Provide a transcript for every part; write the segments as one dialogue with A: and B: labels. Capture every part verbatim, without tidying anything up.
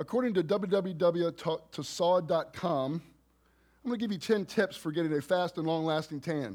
A: According to w w w dot tassad dot com, I'm going to give you ten tips for getting a fast and long-lasting tan.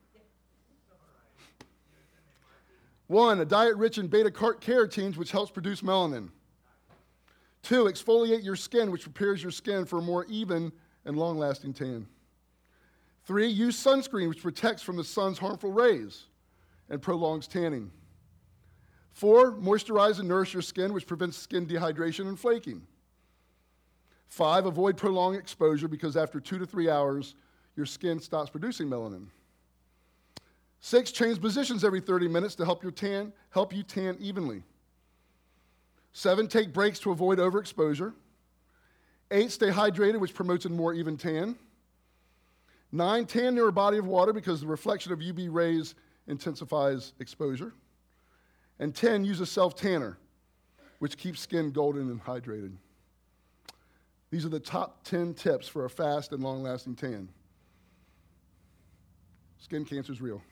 A: One, a diet rich in beta-carotenes, which helps produce melanin. Two, exfoliate your skin, which prepares your skin for a more even and long-lasting tan. Three, use sunscreen, which protects from the sun's harmful rays and prolongs tanning. Four, moisturize and nourish your skin, which prevents skin dehydration and flaking. Five, avoid prolonged exposure because after two to three hours, your skin stops producing melanin. Six, change positions every thirty minutes to help your tan, help you tan evenly. Seven, take breaks to avoid overexposure. Eight, stay hydrated, which promotes a more even tan. Nine, tan near a body of water because the reflection of U V rays intensifies exposure. And ten, use a self-tanner, which keeps skin golden and hydrated. These are the top ten tips for a fast and long-lasting tan. Skin cancer is real.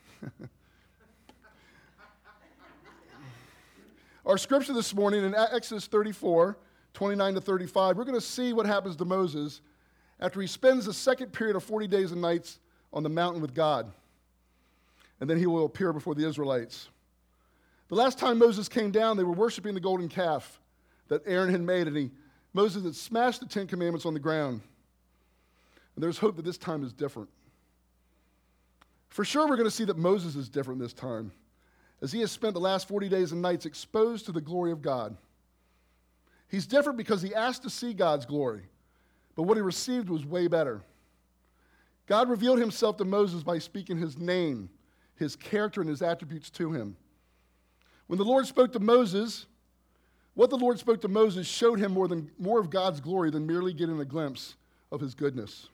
A: Our scripture this morning in Exodus thirty-four, twenty-nine to thirty-five, we're going to see what happens to Moses after he spends the second period of forty days and nights on the mountain with God. And then he will appear before the Israelites. The last time Moses came down, they were worshiping the golden calf that Aaron had made, and he, Moses had smashed the Ten Commandments on the ground. And there's hope that this time is different. For sure, we're going to see that Moses is different this time, as he has spent the last forty days and nights exposed to the glory of God. He's different because he asked to see God's glory, but what he received was way better. God revealed himself to Moses by speaking his name, his character, and his attributes to him. When the Lord spoke to Moses, what the Lord spoke to Moses showed him more than more of God's glory than merely getting a glimpse of his goodness.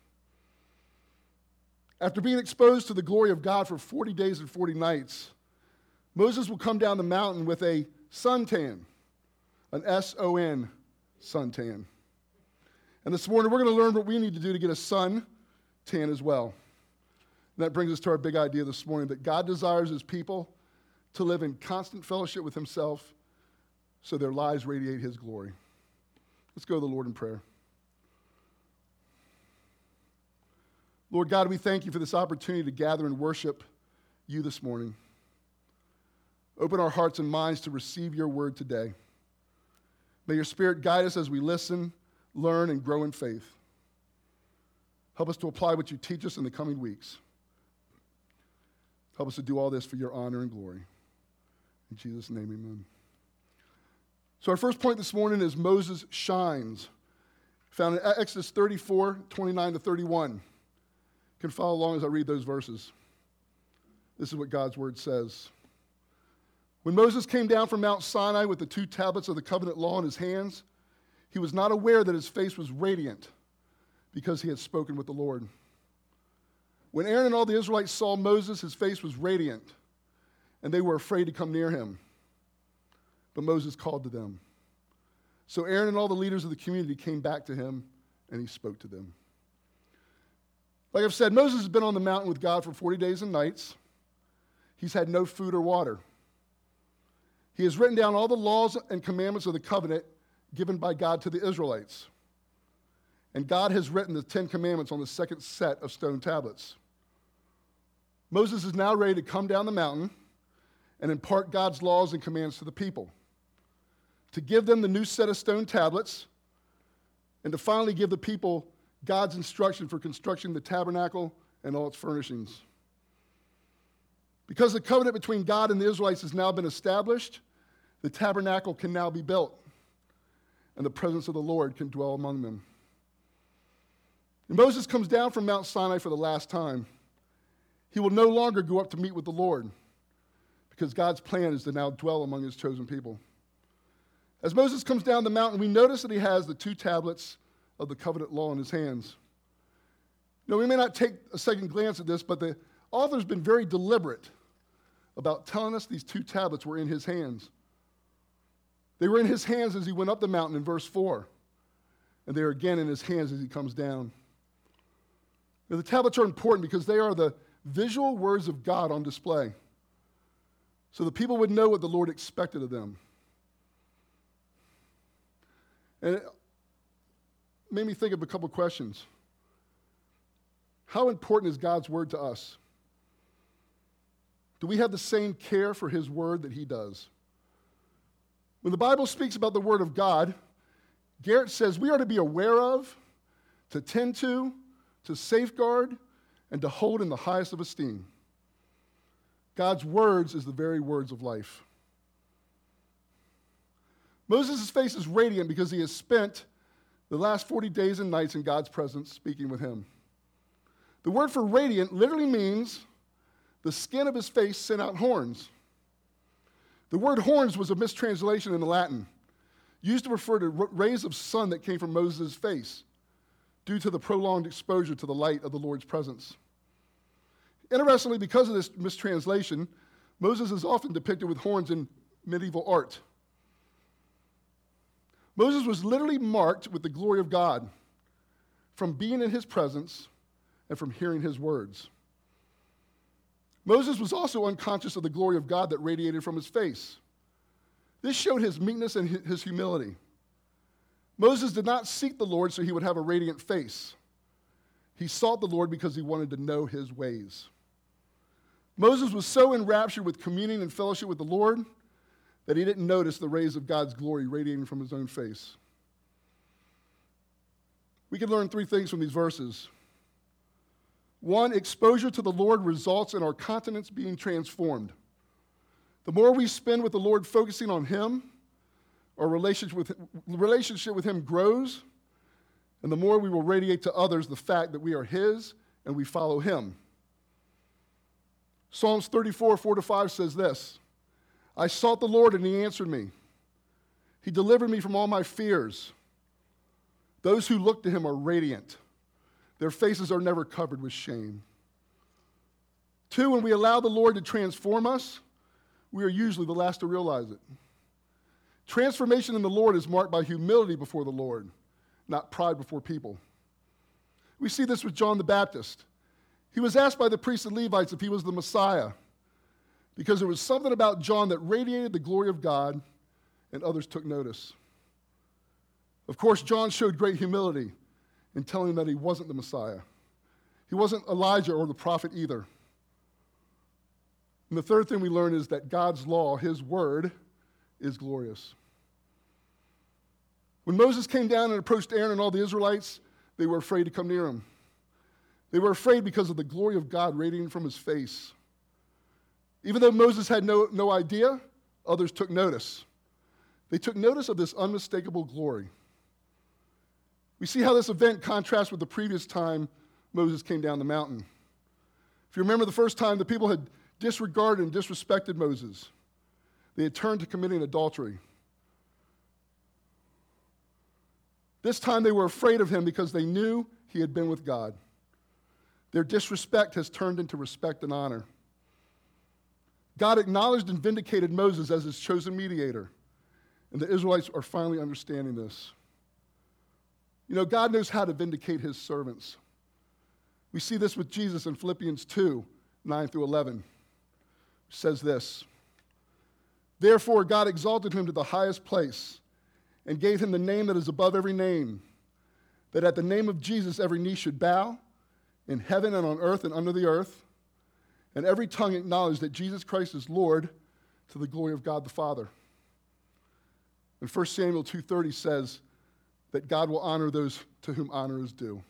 A: After being exposed to the glory of God for forty days and forty nights, Moses will come down the mountain with a suntan, an S O N suntan. And this morning we're going to learn what we need to do to get a sun tan as well. And that brings us to our big idea this morning, that God desires his people to live in constant fellowship with himself so their lives radiate his glory. Let's go to the Lord in prayer. Lord God, we thank you for this opportunity to gather and worship you this morning. Open our hearts and minds to receive your word today. May your Spirit guide us as we listen, learn, and grow in faith. Help us to apply what you teach us in the coming weeks. Help us to do all this for your honor and glory. In Jesus' name, amen. So our first point this morning is Moses shines, found in Exodus thirty-four, twenty-nine to thirty-one. You can follow along as I read those verses. This is what God's word says. When Moses came down from Mount Sinai with the two tablets of the covenant law in his hands, he was not aware that his face was radiant because he had spoken with the Lord. When Aaron and all the Israelites saw Moses, his face was radiant, and they were afraid to come near him. But Moses called to them. So Aaron and all the leaders of the community came back to him, and he spoke to them. Like I've said, Moses has been on the mountain with God for forty days and nights. He's had no food or water. He has written down all the laws and commandments of the covenant given by God to the Israelites. And God has written the Ten Commandments on the second set of stone tablets. Moses is now ready to come down the mountain and impart God's laws and commands to the people, to give them the new set of stone tablets, and to finally give the people God's instruction for constructing the tabernacle and all its furnishings. Because the covenant between God and the Israelites has now been established, the tabernacle can now be built, and the presence of the Lord can dwell among them. And Moses comes down from Mount Sinai for the last time. He will no longer go up to meet with the Lord, because God's plan is to now dwell among his chosen people. As Moses comes down the mountain, we notice that he has the two tablets of the covenant law in his hands. Now, we may not take a second glance at this, but the author's been very deliberate about telling us these two tablets were in his hands. They were in his hands as he went up the mountain in verse four, and they are again in his hands as he comes down. Now, the tablets are important because they are the visual words of God on display, so the people would know what the Lord expected of them. And made me think of a couple questions. How important is God's word to us? Do we have the same care for his word that he does? When the Bible speaks about the word of God, Garrett says we are to be aware of, to tend to, to safeguard, and to hold in the highest of esteem. God's words is the very words of life. Moses' face is radiant because he has spent the last forty days and nights in God's presence speaking with him. The word for radiant literally means the skin of his face sent out horns. The word horns was a mistranslation in the Latin, used to refer to rays of sun that came from Moses' face due to the prolonged exposure to the light of the Lord's presence. Interestingly, because of this mistranslation, Moses is often depicted with horns in medieval art. Moses was literally marked with the glory of God from being in his presence and from hearing his words. Moses was also unconscious of the glory of God that radiated from his face. This showed his meekness and his humility. Moses did not seek the Lord so he would have a radiant face. He sought the Lord because he wanted to know his ways. Moses was so enraptured with communing and fellowship with the Lord that he didn't notice the rays of God's glory radiating from his own face. We can learn three things from these verses. One, exposure to the Lord results in our countenance being transformed. The more we spend with the Lord focusing on him, our relationship with, relationship with him grows, and the more we will radiate to others the fact that we are his and we follow him. Psalms thirty-four, four to five says this, I sought the Lord and he answered me. He delivered me from all my fears. Those who look to him are radiant. Their faces are never covered with shame. Two, when we allow the Lord to transform us, we are usually the last to realize it. Transformation in the Lord is marked by humility before the Lord, not pride before people. We see this with John the Baptist. He was asked by the priests and Levites if he was the Messiah because there was something about John that radiated the glory of God and others took notice. Of course, John showed great humility in telling them that he wasn't the Messiah. He wasn't Elijah or the prophet either. And the third thing we learn is that God's law, his word, is glorious. When Moses came down and approached Aaron and all the Israelites, they were afraid to come near him. They were afraid because of the glory of God radiating from his face. Even though Moses had no, no idea, others took notice. They took notice of this unmistakable glory. We see how this event contrasts with the previous time Moses came down the mountain. If you remember the first time, the people had disregarded and disrespected Moses. They had turned to committing adultery. This time they were afraid of him because they knew he had been with God. Their disrespect has turned into respect and honor. God acknowledged and vindicated Moses as his chosen mediator, and the Israelites are finally understanding this. You know, God knows how to vindicate his servants. We see this with Jesus in Philippians two, nine through eleven. It says this, therefore God exalted him to the highest place and gave him the name that is above every name, that at the name of Jesus every knee should bow, in heaven and on earth and under the earth, and every tongue acknowledge that Jesus Christ is Lord to the glory of God the Father. And First Samuel two thirty says that God will honor those to whom honor is due.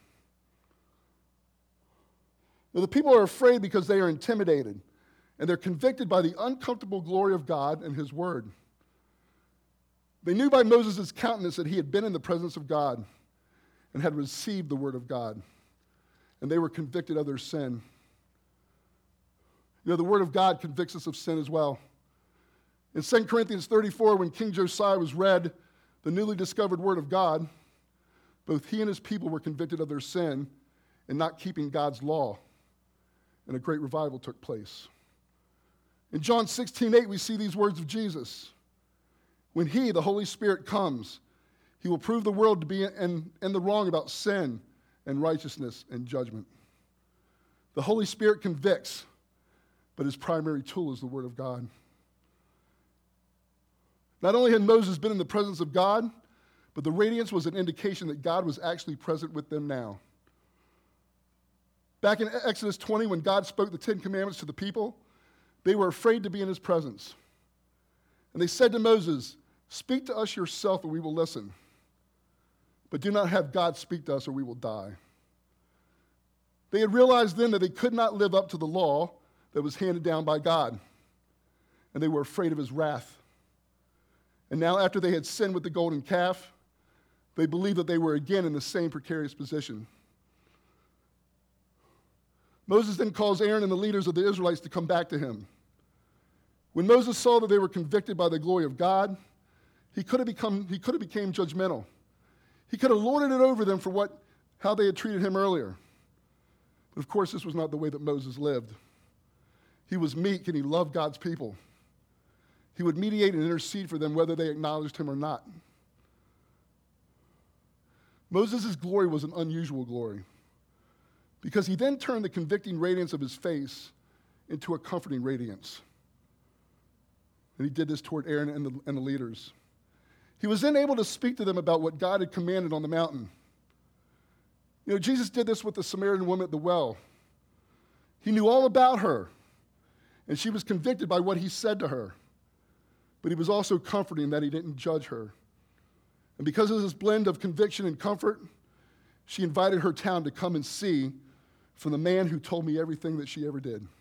A: Now, the people are afraid because they are intimidated, and they're convicted by the uncomfortable glory of God and his word. They knew by Moses' countenance that he had been in the presence of God and had received the word of God, and they were convicted of their sin. You know, the word of God convicts us of sin as well. In Second Corinthians thirty-four, when King Josiah was read the newly discovered word of God, both he and his people were convicted of their sin and not keeping God's law, and a great revival took place. In John sixteen eight, we see these words of Jesus. When he, the Holy Spirit, comes, he will prove the world to be in, in the wrong about sin and righteousness and judgment. The Holy Spirit convicts, but his primary tool is the word of God. Not only had Moses been in the presence of God, but the radiance was an indication that God was actually present with them now. Back in Exodus twenty, when God spoke the Ten Commandments to the people, they were afraid to be in his presence. And they said to Moses, "Speak to us yourself and we will listen. But do not have God speak to us or we will die." They had realized then that they could not live up to the law that was handed down by God. And they were afraid of his wrath. And now after they had sinned with the golden calf, they believed that they were again in the same precarious position. Moses then calls Aaron and the leaders of the Israelites to come back to him. When Moses saw that they were convicted by the glory of God, he could have become, he could have became judgmental. He could have lorded it over them for what, how they had treated him earlier. But of course, this was not the way that Moses lived. He was meek and he loved God's people. He would mediate and intercede for them whether they acknowledged him or not. Moses' glory was an unusual glory because he then turned the convicting radiance of his face into a comforting radiance. And he did this toward Aaron and the, and the leaders. He was then able to speak to them about what God had commanded on the mountain. You know, Jesus did this with the Samaritan woman at the well. He knew all about her, and she was convicted by what he said to her. But he was also comforting that he didn't judge her. And because of this blend of conviction and comfort, she invited her town to come and see from the man who told me everything that she ever did.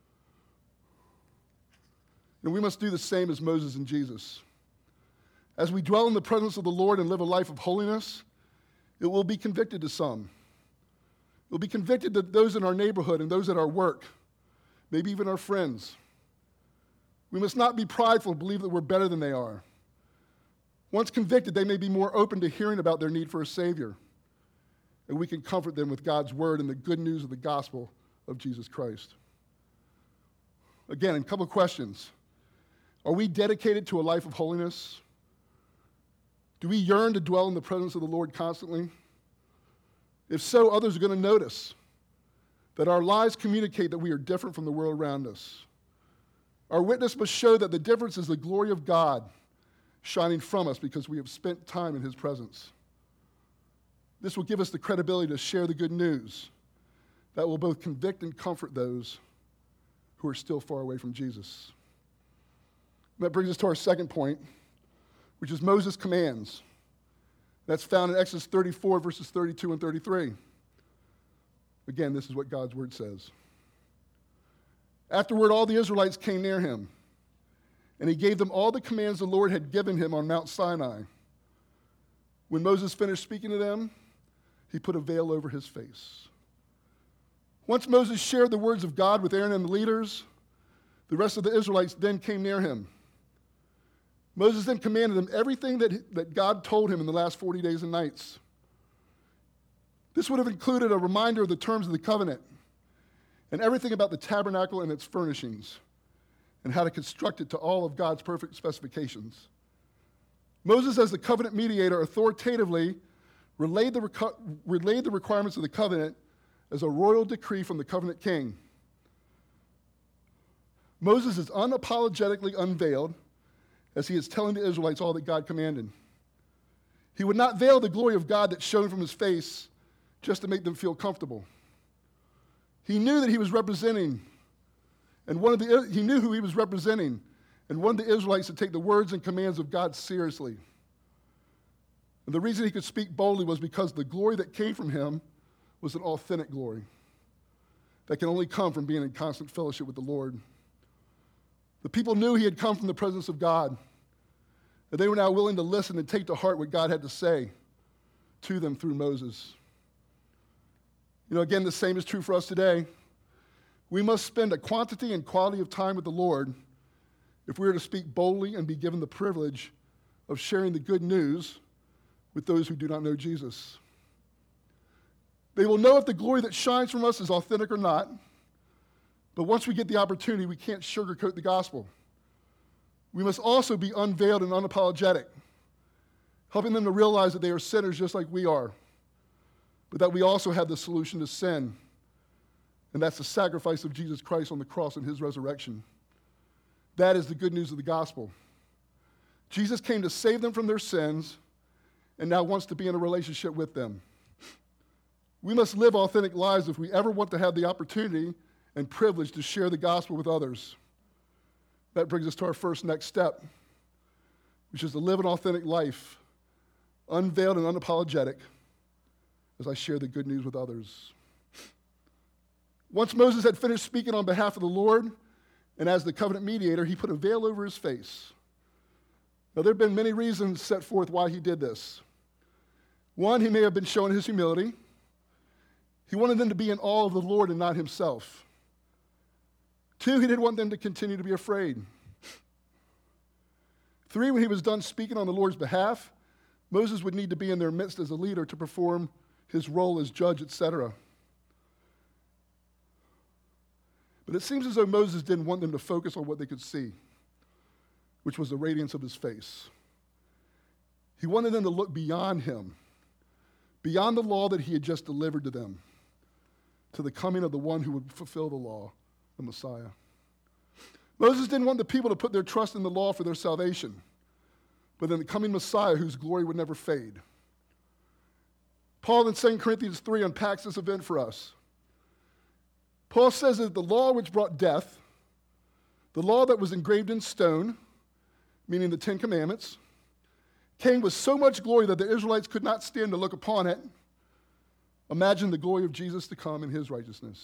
A: And we must do the same as Moses and Jesus. As we dwell in the presence of the Lord and live a life of holiness, it will be convicted to some. It will be convicted to those in our neighborhood and those at our work, maybe even our friends. We must not be prideful and believe that we're better than they are. Once convicted, they may be more open to hearing about their need for a Savior, and we can comfort them with God's word and the good news of the gospel of Jesus Christ. Again, a couple of questions. Are we dedicated to a life of holiness? Do we yearn to dwell in the presence of the Lord constantly? If so, others are going to notice that our lives communicate that we are different from the world around us. Our witness must show that the difference is the glory of God shining from us because we have spent time in his presence. This will give us the credibility to share the good news that will both convict and comfort those who are still far away from Jesus. That brings us to our second point, which is Moses' commands. That's found in Exodus thirty-four, verses thirty-two and thirty-three. Again, this is what God's word says. Afterward, all the Israelites came near him, and he gave them all the commands the Lord had given him on Mount Sinai. When Moses finished speaking to them, he put a veil over his face. Once Moses shared the words of God with Aaron and the leaders, the rest of the Israelites then came near him. Moses then commanded them everything that, that God told him in the last forty days and nights. This would have included a reminder of the terms of the covenant and everything about the tabernacle and its furnishings and how to construct it to all of God's perfect specifications. Moses, as the covenant mediator, authoritatively relayed the, reco- relayed the requirements of the covenant as a royal decree from the covenant king. Moses is unapologetically unveiled as he is telling the Israelites all that God commanded. He would not veil the glory of God that shone from his face just to make them feel comfortable. He knew that he was representing, and one of the he knew who he was representing, and wanted the Israelites to take the words and commands of God seriously. And the reason he could speak boldly was because the glory that came from him was an authentic glory that can only come from being in constant fellowship with the Lord. The people knew he had come from the presence of God, and they were now willing to listen and take to heart what God had to say to them through Moses. You know, again, the same is true for us today. We must spend a quantity and quality of time with the Lord if we are to speak boldly and be given the privilege of sharing the good news with those who do not know Jesus. They will know if the glory that shines from us is authentic or not, but once we get the opportunity, we can't sugarcoat the gospel. We must also be unveiled and unapologetic, helping them to realize that they are sinners just like we are, but that we also have the solution to sin, and that's the sacrifice of Jesus Christ on the cross and his resurrection. That is the good news of the gospel. Jesus came to save them from their sins and now wants to be in a relationship with them. We must live authentic lives if we ever want to have the opportunity and privilege to share the gospel with others. That brings us to our first next step, which is to live an authentic life, unveiled and unapologetic, as I share the good news with others. Once Moses had finished speaking on behalf of the Lord, and as the covenant mediator, he put a veil over his face. Now, there have been many reasons set forth why he did this. One, he may have been showing his humility. He wanted them to be in awe of the Lord and not himself. Two, he didn't want them to continue to be afraid. Three, when he was done speaking on the Lord's behalf, Moses would need to be in their midst as a leader to perform his role as judge, et cetera. But it seems as though Moses didn't want them to focus on what they could see, which was the radiance of his face. He wanted them to look beyond him, beyond the law that he had just delivered to them, to the coming of the one who would fulfill the law, the Messiah. Moses didn't want the people to put their trust in the law for their salvation, but in the coming Messiah whose glory would never fade. Paul in Second Corinthians three unpacks this event for us. Paul says that the law which brought death, the law that was engraved in stone, meaning the Ten Commandments, came with so much glory that the Israelites could not stand to look upon it. Imagine the glory of Jesus to come in his righteousness.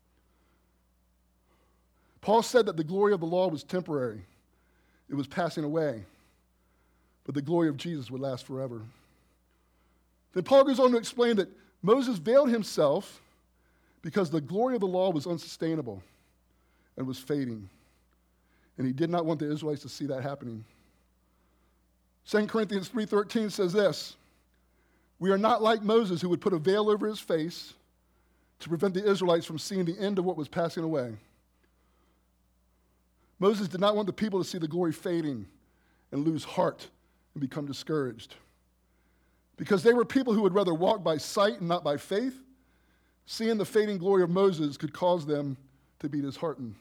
A: Paul said that the glory of the law was temporary. It was passing away. But the glory of Jesus would last forever. Then Paul goes on to explain that Moses veiled himself because the glory of the law was unsustainable and was fading. And he did not want the Israelites to see that happening. Second Corinthians three thirteen says this, "We are not like Moses, who would put a veil over his face to prevent the Israelites from seeing the end of what was passing away." Moses did not want the people to see the glory fading and lose heart and become discouraged. Because they were people who would rather walk by sight and not by faith, seeing the fading glory of Moses could cause them to be disheartened.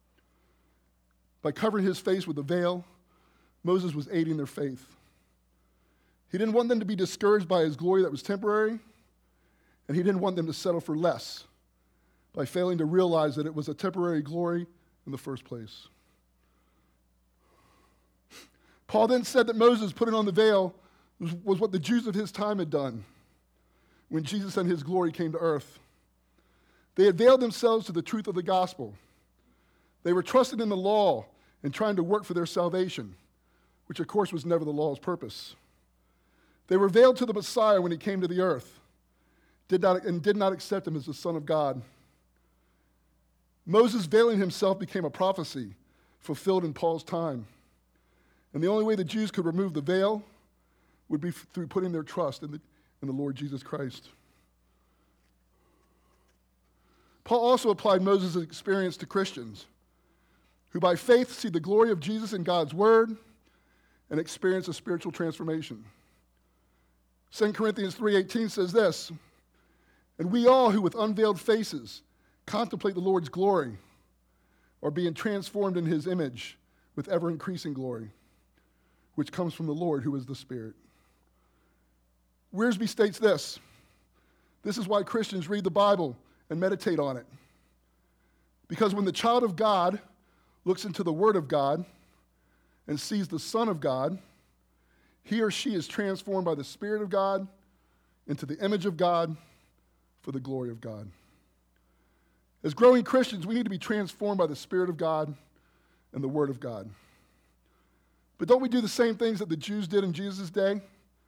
A: By covering his face with a veil, Moses was aiding their faith. He didn't want them to be discouraged by his glory that was temporary, and he didn't want them to settle for less by failing to realize that it was a temporary glory in the first place. Paul then said that Moses putting on the veil was, was what the Jews of his time had done when Jesus and his glory came to earth. They had veiled themselves to the truth of the gospel. They were trusting in the law and trying to work for their salvation, which of course was never the law's purpose. They were veiled to the Messiah when he came to the earth, did not, and did not accept him as the Son of God. Moses veiling himself became a prophecy fulfilled in Paul's time. And the only way the Jews could remove the veil would be through putting their trust in the, in the Lord Jesus Christ. Paul also applied Moses' experience to Christians who by faith see the glory of Jesus in God's word and experience a spiritual transformation. Second Corinthians three eighteen says this, "And we all who with unveiled faces contemplate the Lord's glory are being transformed in his image with ever-increasing glory, which comes from the Lord who is the Spirit." Wiersbe states this, "This is why Christians read the Bible and meditate on it. Because when the child of God looks into the Word of God and sees the Son of God, he or she is transformed by the Spirit of God into the image of God for the glory of God." As growing Christians, we need to be transformed by the Spirit of God and the Word of God. But don't we do the same things that the Jews did in Jesus' day?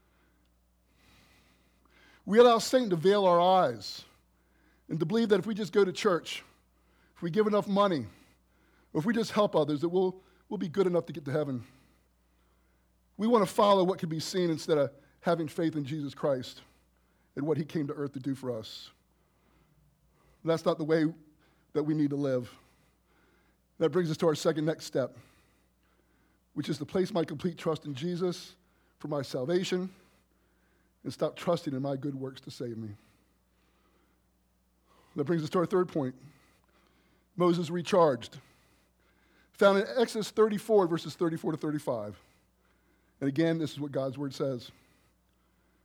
A: We allow Satan to veil our eyes and to believe that if we just go to church, if we give enough money, or if we just help others, that we'll, we'll be good enough to get to heaven. We want to follow what can be seen instead of having faith in Jesus Christ and what he came to earth to do for us. That's not the way that we need to live. That brings us to our second next step, which is to place my complete trust in Jesus for my salvation and stop trusting in my good works to save me. That brings us to our third point, Moses recharged. Found in Exodus thirty-four, verses thirty-four to thirty-five. And again, this is what God's word says.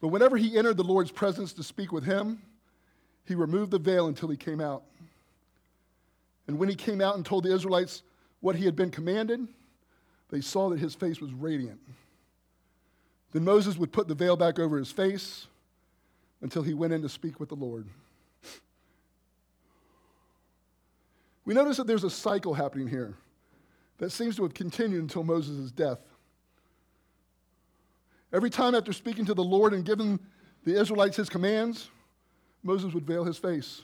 A: But whenever he entered the Lord's presence to speak with him, he removed the veil until he came out. And when he came out and told the Israelites what he had been commanded, they saw that his face was radiant. Then Moses would put the veil back over his face until he went in to speak with the Lord. We notice that there's a cycle happening here that seems to have continued until Moses' death. Every time after speaking to the Lord and giving the Israelites his commands, Moses would veil his face.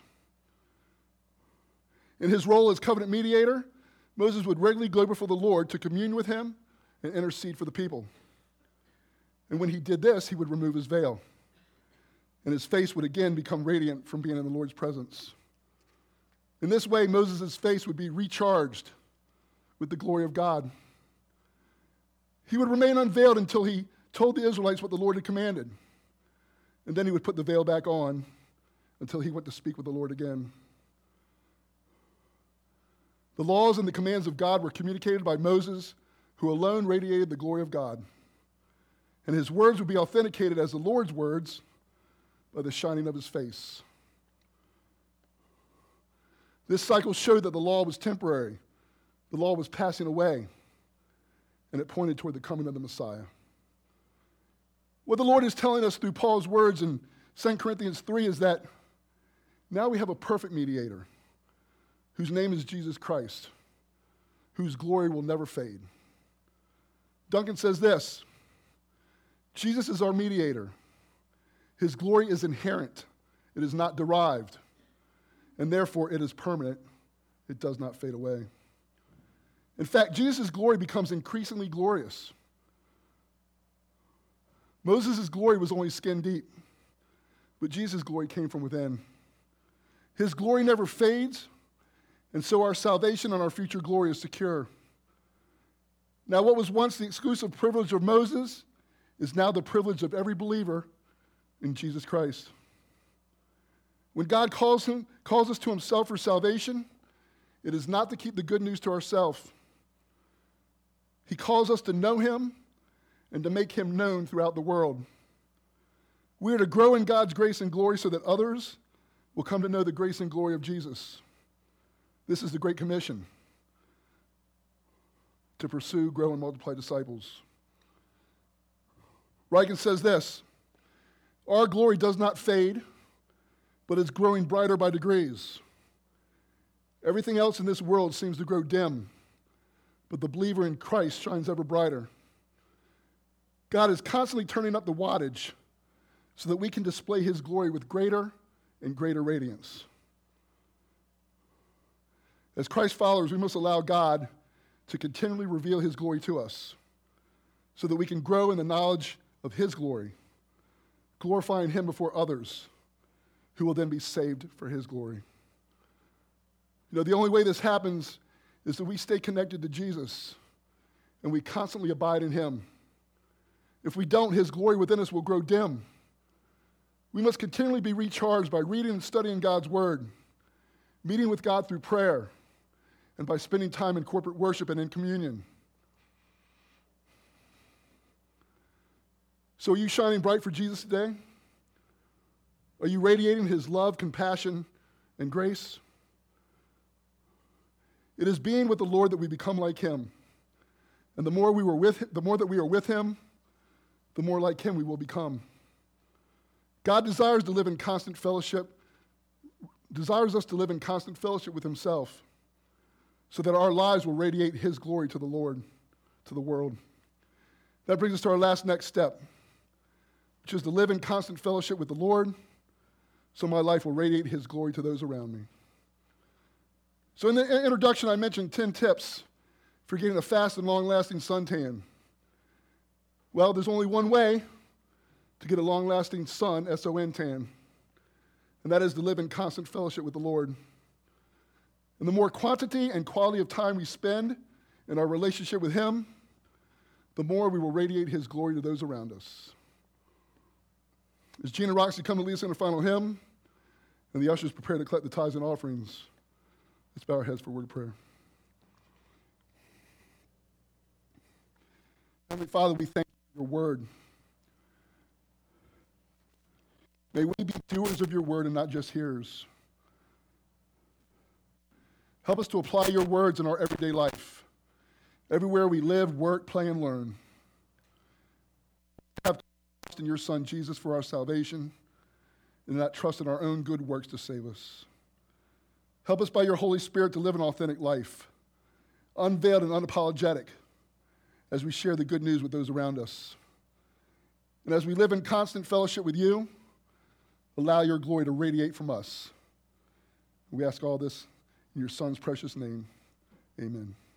A: In his role as covenant mediator, Moses would regularly go before the Lord to commune with him and intercede for the people. And when he did this, he would remove his veil, and his face would again become radiant from being in the Lord's presence. In this way, Moses' face would be recharged with the glory of God. He would remain unveiled until he told the Israelites what the Lord had commanded. And then he would put the veil back on until he went to speak with the Lord again. The laws and the commands of God were communicated by Moses, who alone radiated the glory of God. And his words would be authenticated as the Lord's words by the shining of his face. This cycle showed that the law was temporary. The law was passing away, and it pointed toward the coming of the Messiah. What the Lord is telling us through Paul's words in Second Corinthians three is that now we have a perfect mediator whose name is Jesus Christ, whose glory will never fade. Duncan says this: Jesus is our mediator. His glory is inherent. It is not derived. And therefore, it is permanent. It does not fade away. In fact, Jesus' glory becomes increasingly glorious. Moses' glory was only skin deep, but Jesus' glory came from within. His glory never fades, and so our salvation and our future glory is secure. Now, what was once the exclusive privilege of Moses is now the privilege of every believer in Jesus Christ. When God calls him, calls us to himself for salvation, it is not to keep the good news to ourselves. He calls us to know him and to make him known throughout the world. We are to grow in God's grace and glory so that others will come to know the grace and glory of Jesus. This is the Great Commission: to pursue, grow, and multiply disciples. Ryken says this: our glory does not fade, but is growing brighter by degrees. Everything else in this world seems to grow dim, but the believer in Christ shines ever brighter. God is constantly turning up the wattage so that we can display his glory with greater and greater radiance. As Christ followers, we must allow God to continually reveal his glory to us so that we can grow in the knowledge of his glory, glorifying him before others who will then be saved for his glory. You know, the only way this happens is that we stay connected to Jesus and we constantly abide in him. If we don't, his glory within us will grow dim. We must continually be recharged by reading and studying God's word, meeting with God through prayer, and by spending time in corporate worship and in communion. So are you shining bright for Jesus today? Are you radiating his love, compassion, and grace? It is being with the Lord that we become like him. And the more we were with the more that we are with him, the more like him we will become. God desires to live in constant fellowship, desires us to live in constant fellowship with himself, so that our lives will radiate his glory to the Lord, to the world. That brings us to our last next step, which is to live in constant fellowship with the Lord, so my life will radiate his glory to those around me. So in the introduction, I mentioned ten tips for getting a fast and long-lasting suntan. Well, there's only one way to get a long-lasting sun, S O N tan, and that is to live in constant fellowship with the Lord. And the more quantity and quality of time we spend in our relationship with him, the more we will radiate his glory to those around us. As Gina and Roxy come to lead us in a final hymn, and the ushers prepare to collect the tithes and offerings, let's bow our heads for a word of prayer. Heavenly Father, we thank you for your word. May we be doers of your word and not just hearers. Help us to apply your words in our everyday life, everywhere we live, work, play, and learn. Have trust in your Son, Jesus, for our salvation, and not trust in our own good works to save us. Help us by your Holy Spirit to live an authentic life, unveiled and unapologetic, as we share the good news with those around us. And as we live in constant fellowship with you, allow your glory to radiate from us. We ask all this in your Son's precious name. Amen.